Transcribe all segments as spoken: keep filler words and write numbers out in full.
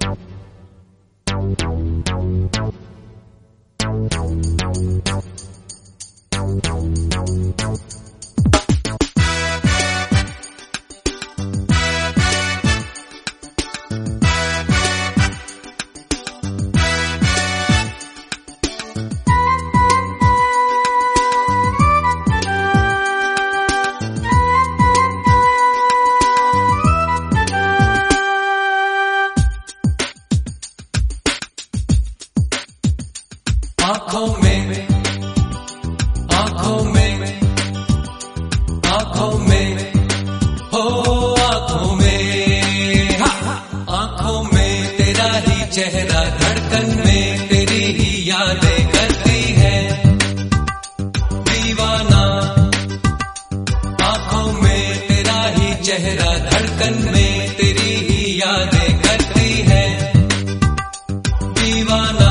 आँखों में आँखों में आँखों में हो आँखों में आँखों में तेरा ही चेहरा, धड़कन में तेरी ही यादें करती है दीवाना। आँखों में तेरा ही चेहरा, धड़कन में तेरी ही यादें करती है दीवाना।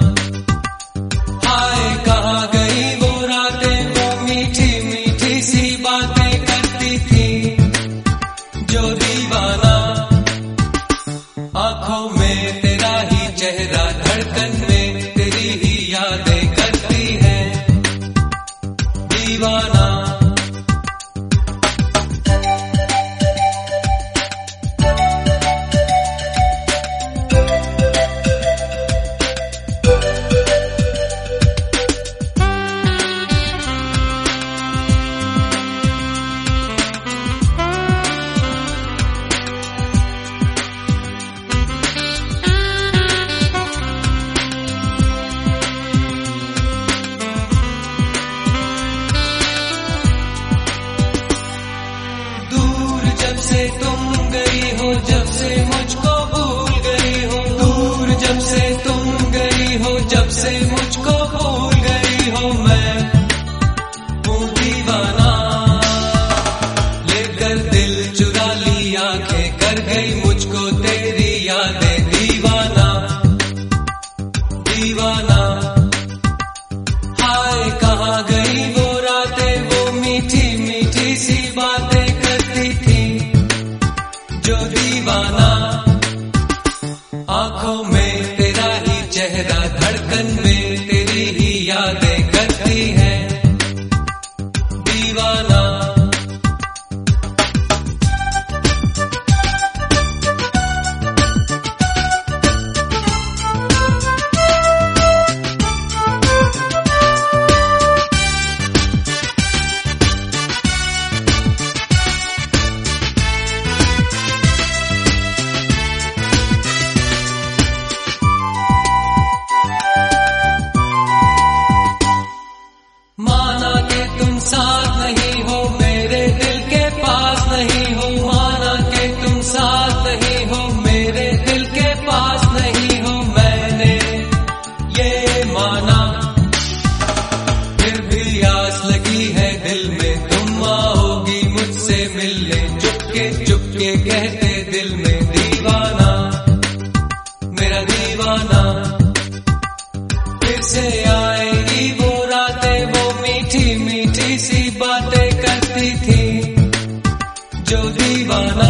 आँखों में तेरा ही चेहरा, धड़कन में तेरी ही यादें करती है दीवाना। जब से तुम गई हो, जब से मुझको भूल गई हो, दूर जब से तुम गई हो, जब से मुझको भूल गई हो, मैं हूँ दीवाना। लेकर दिल चुरा ली आंखें, कर गई मुझको तेरी यादें दीवाना दीवाना। हाय कहाँ गई वो रातें, वो मीठी मीठी सी बातें करती थी जो दीवाना। आँखों में तेरा ही चेहरा, धड़कन में तेरी ही यादें करती है दीवाना। माना कि तुम साथ नहीं हो, मेरे दिल के पास नहीं हो, माना कि तुम साथ नहीं हो, मेरे दिल के पास नहीं हो, मैंने ये माना। फिर भी आस लगी है दिल में, तुम आओगी मुझसे मिलने, चुपके चुपके कहते दिल में दीवाना मेरा दीवाना। फिर से आएगी वो रातें, वो मीठी मीठी सी बातें करती थी जो दीवाना।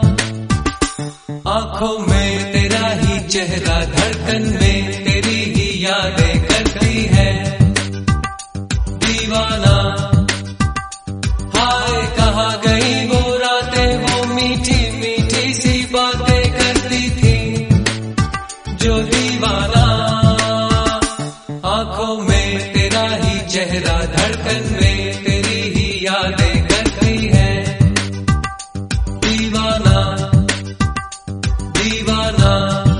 आँखों में तेरा ही चेहरा, धड़कन में तेरी ही यादें करती है दीवाना। हाय कहाँ गई वो रातें, वो मीठी मीठी सी बातें करती थी जो दीवाना। आँखों में तेरा ही चेहरा, धड़कन में तेरी ही यादें करती है दीवाना दीवाना।